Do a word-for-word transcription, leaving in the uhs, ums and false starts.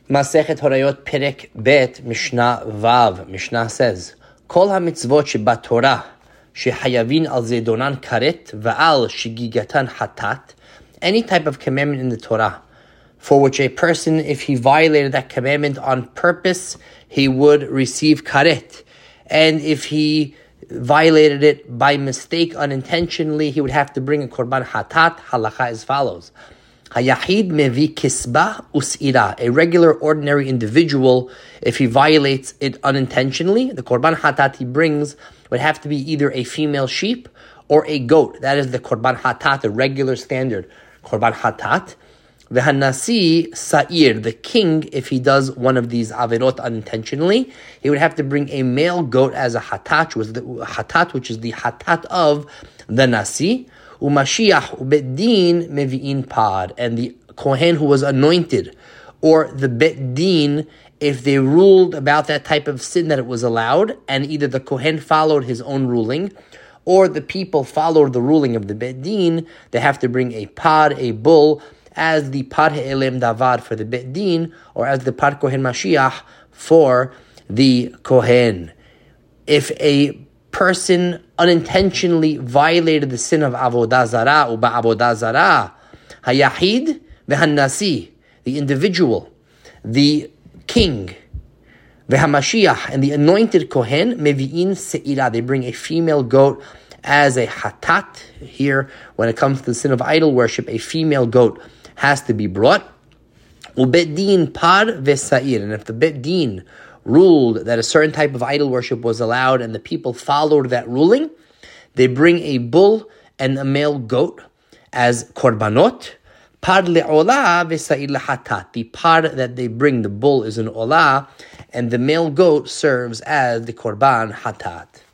Masechet Horayot Perek Bet Mishnah Vav. Mishnah says, Kol ha-mitzvot sheba Torah shehayavin al zedonan karet va'al shigigatan hatat. Any type of commandment in the Torah for which a person, if he violated that commandment on purpose, he would receive karet. And if he violated it by mistake, unintentionally, he would have to bring a korban hatat. Halacha as follows. Hayahid mevi kisba us'ira. A regular, ordinary individual, if he violates it unintentionally, the korban hatat he brings would have to be either a female sheep or a goat. That is the korban hatat, the regular standard korban hatat. V'hanasi sa'ir, the king, if he does one of these averot unintentionally, he would have to bring a male goat as a hatat, which is the hatat, which is the hatat of the nasi. Umashiach ubedin mevi'in par, and the kohen who was anointed, or the bet din, if they ruled about that type of sin that it was allowed, and either the kohen followed his own ruling, or the people followed the ruling of the bet din, they have to bring a par, a bull, as the par he'elem davar for the bet din, or as the par kohen mashiach for the kohen. If a person unintentionally violated the sin of avodah zarah, uba avodah zarah, hayahid v'hanasi, the individual, the king, v'hamashiach, and the anointed kohen, mevi'in se'ira, they bring a female goat as a hatat. Here, when it comes to the sin of idol worship, a female goat has to be brought. Ubet din par v'sa'ir, and if the bet din ruled that a certain type of idol worship was allowed and the people followed that ruling, they bring a bull and a male goat as korbanot. Par le'olah v'sa'ir lahatat. The par that they bring, the bull, is an olah, and the male goat serves as the korban hatat.